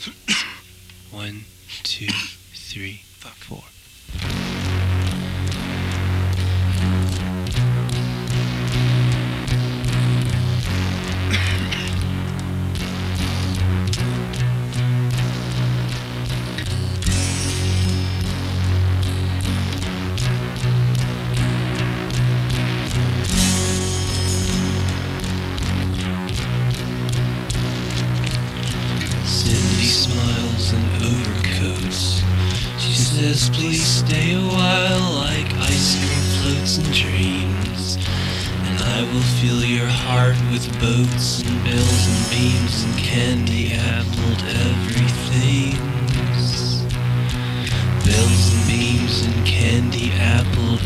1, 2, 3, 4. Cindy smiles in overcoats. She says, please stay a while, like ice cream floats and dreams. And I will fill your heart with boats and bells and beams and candy-appled everythings. Bells and beams and candy-appled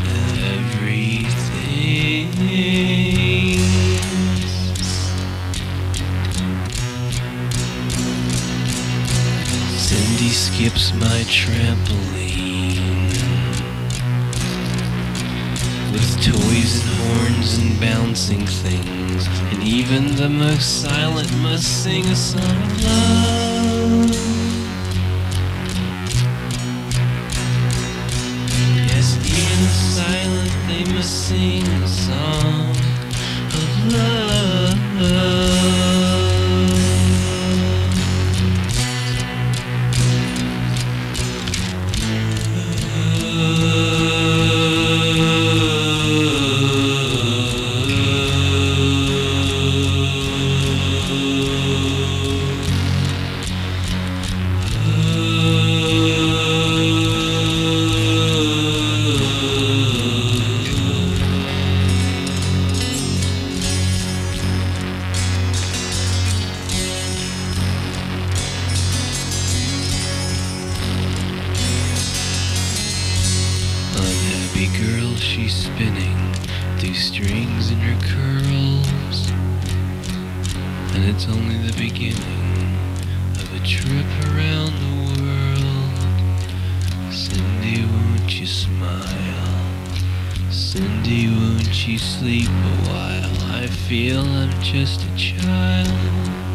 everything. Cindy skips my trampoline with toys and horns and bouncing things, and even the most silent must sing a song of love. Yes, even the silent, they must sing a song of love. Unhappy girl, she's spinning through strings in her curls, and it's only the beginning of a trip around the world. Cindy, won't you smile? Cindy, won't you sleep a while? I feel I'm just a child.